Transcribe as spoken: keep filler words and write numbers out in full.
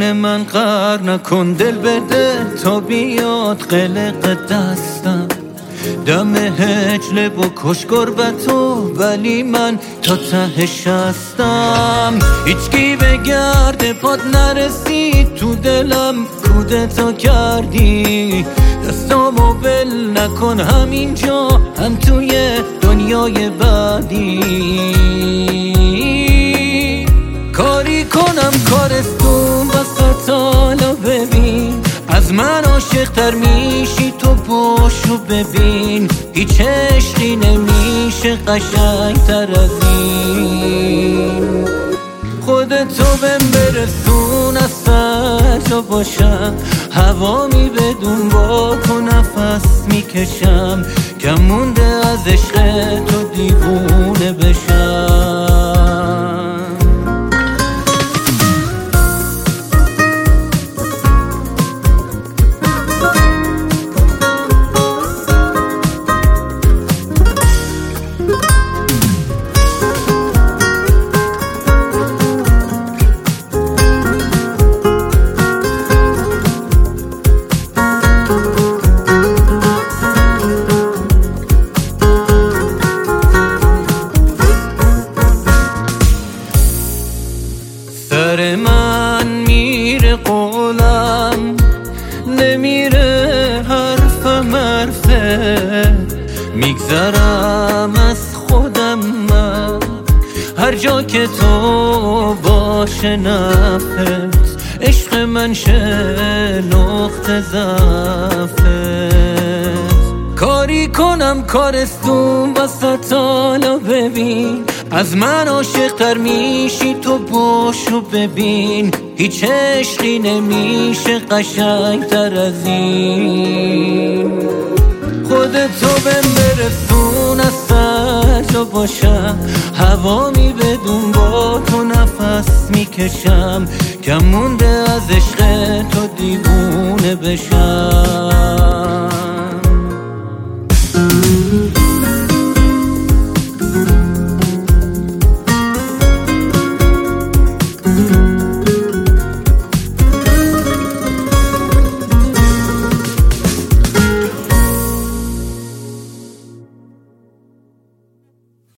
دل من قهر نکن، دل بده تا بیاد قلق دستم. دم هجله بکش گربتو، ولی من تا تهش هستم. هیچکی به گرد پاد نرسید تو دلم، کودتا کردی. دستامو ول نکن همینجا، هم توی دنیای بعدی. کاری کنم کارستون وسط حالا ببین، از من عاشق تر میشی تو باشو ببین. هیچ عشقی نمیشه قشنگ تر از این. خودتو بهم برسون از سر جا باشم، هوامی بدون با تو نفس میکشم. کم مونده از عشق تو دیوونه بشم. سر من میره قولم، نمیره حرفم حرفه. میگذرم از خودم من، هر جا که تو باشه نفت. عشق من شه نقطه ضعفت. کاری کنم کارستون وسط حالا ببین، از من عاشق تر میشی تو باشو ببین. هیچ عشقی نمیشه قشنگ تر از این. خودتو بهم برسون از سر جا باشم، هوامی بدون با تو نفس میکشم. کم مونده از عشق تو دیوونه بشم.